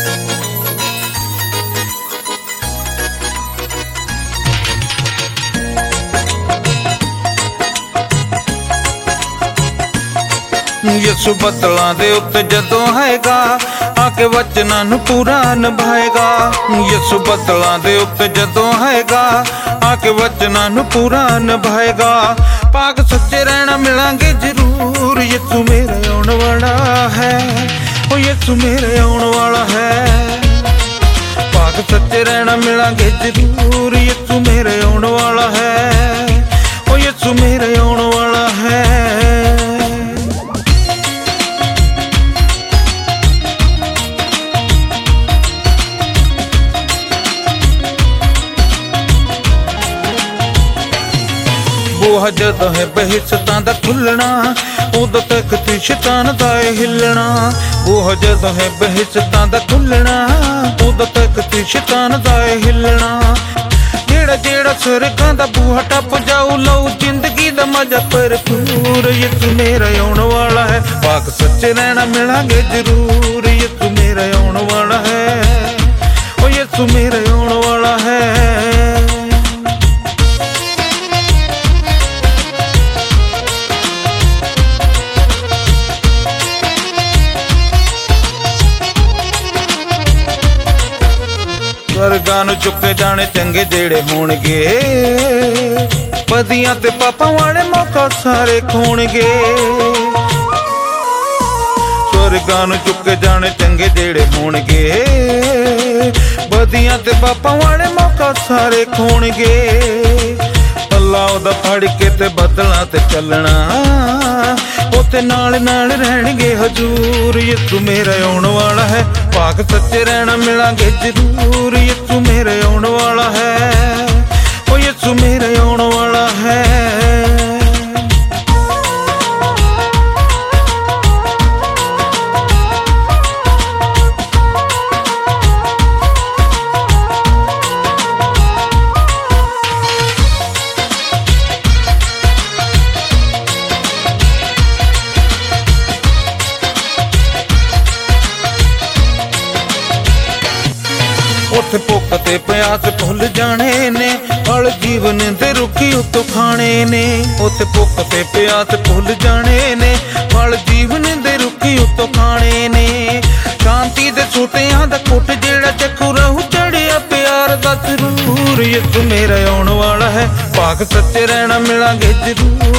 ਯਿਸੂ ਬੱਦਲਾਂ ਦੇ ਉੱਤੇ ਜਦੋਂ ਆਏਗਾ ਆ ਕੇ ਵਚਨਾਂ ਨੂੰ ਪੂਰਾ ਨਿਭਾਏਗਾ। ਯਿਸੂ ਬੱਦਲਾਂ ਦੇ ਉੱਤੇ ਜਦੋਂ ਆਏਗਾ ਆ ਕੇ ਵਚਨਾਂ ਨੂੰ ਪੂਰਾ ਨਿਭਾਏਗਾ। ਪਾਕ ਸੱਚੇ ਰਹਿਣਾ ਮਿਲਾਂਗੇ ਜ਼ਰੂਰ, ਯਿਸੂ ਮੇਰੇ ਆਉਣ ਵਾਲਾ ਹੈ, ਉਹ ਯਿਸੂ ਮੇਰੇ ਆਉਣ ਵਾਲਾ ਹੈ। ਪਾਕ ਸੱਚੇ ਰਹਿਣਾ ਮਿਲਾਂਗੇ ਜ਼ਰੂਰ, ਯਿਸੂ ਮੇਰੇ ਆਉਣ ਵਾਲਾ ਹੈ, ਉਹ ਯਿਸੂ ਮੇਰੇ ਆਉਣ ਵਾਲਾ ਹੈ। ਬੂਹਾ ਜਦੋਂ ਹੈ ਬਹਿਸ਼ਤਾਂ ਦਾ ਖੁੱਲਣਾ, ਉਦੋਂ ਤੱਕ ਤੇ ਸ਼ੈਤਾਨ ਦਾ ਹਿੱਲਣਾ। ਬੂਹਾ ਜਦੋਂ ਹੈ ਬਹਿਸ਼ਤਾਂ ਦਾ ਖੁੱਲਣਾ, ਉਦੋਂ ਤੱਕ ਤੇ ਸ਼ੈਤਾਨ ਦਾ ਹਿੱਲਣਾ। ਜਿਹੜਾ ਜਿਹੜਾ ਸਵਰਗਾਂ ਦਾ ਬੂਹਾ ਟੱਪ ਜਾਊ, ਲਊ ਜ਼ਿੰਦਗੀ ਦਾ ਮਜ਼ਾ ਭਰਪੂਰ। ਯਿਸੂ ਮੇਰਾ ਆਉਣ ਵਾਲਾ ਹੈ, ਪਾਕ ਸੱਚੇ ਰਹਿਣਾ ਮਿਲਾਂਗੇ ਜ਼ਰੂਰ। ਯਿਸੂ ਮੇਰਾ ਆਉਣ ਵਾਲਾ ਹੈ, ਉਹ ਯਿਸੂ ਮੇਰਾ ਆਉਣ ਵਾਲਾ ਹੈ। ਸਵਰਗਾਂ ਨੂੰ ਚੁੱਕੇ ਜਾਣੇ ਚੰਗੇ ਜਿਹੜੇ ਹੋਣਗੇ, ਬਦੀਆਂ ਤੇ ਪਾਪਾਂ ਵਾਲੇ ਮੌਕਾ ਸਾਰੇ ਖੋਣਗੇ। ਸਵਰਗਾਂ ਨੂੰ ਚੁੱਕੇ ਜਾਣੇ ਚੰਗੇ ਜਿਹੜੇ ਹੋਣਗੇ, ਬਦੀਆਂ ਤੇ ਪਾਪਾਂ ਵਾਲੇ ਮੌਕਾ ਸਾਰੇ ਖੋਣਗੇ। ਅੱਲਾ ਉਹਦਾ ਫੜ ਕੇ ਤੇ ਬੱਦਲਾਂ ਤੇ ਚੱਲਣਾ, ਉੱਥੇ ਨਾਲ ਨਾਲ ਰਹਿਣਗੇ ਹਜ਼ੂਰ। ਯਿਸੂ ਮੇਰਾ ਆਉਣ ਵਾਲਾ ਹੈ, ਪਾਕ ਸੱਚੇ ਰਹਿਣਾ ਮਿਲਾਂਗੇ ਜ਼ਰੂਰ। ਯਿਸੂ ਮੇਰੇ ਆਉਣ ਵਾਲਾ ਹੈ, ਉਹ ਯਿਸੂ ਮੇਰੇ ਆਉਣ ਵਾਲਾ ਹੈ। ਉੱਥੇ ਭੁੱਖ ਤੇ ਪਿਆਸ ਭੁੱਲ ਜਾਣੇ ਨੇ, ਫਲ ਜੀਵਨ ਦੇ ਰੁੱਖੀ ਉੱਤੋਂ ਖਾਣੇ ਨੇ। ਉੱਥੇ ਭੁੱਖ ਤੇ ਪਿਆਸ ਭੁੱਲ ਜਾਣੇ ਨੇ, ਫਲ ਜੀਵਨ ਦੇ ਰੁੱਖੀ ਉੱਤੋਂ ਖਾਣੇ ਨੇ। ਸ਼ਾਂਤੀ ਦੇ ਸੋਤਿਆਂ ਦਾ ਘੁੱਟ ਜਿਹੜਾ ਚੱਕੂ ਰਹੂ ਚੜਿਆ ਪਿਆਰ ਦਾ ਸਰੂਰ। ਯਿਸੂ ਮੇਰਾ ਆਉਣ ਵਾਲਾ ਹੈ, ਪਾਕ ਸੱਚੇ ਰਹਿਣਾ ਮਿਲਾਂਗੇ ਜ਼ਰੂਰ।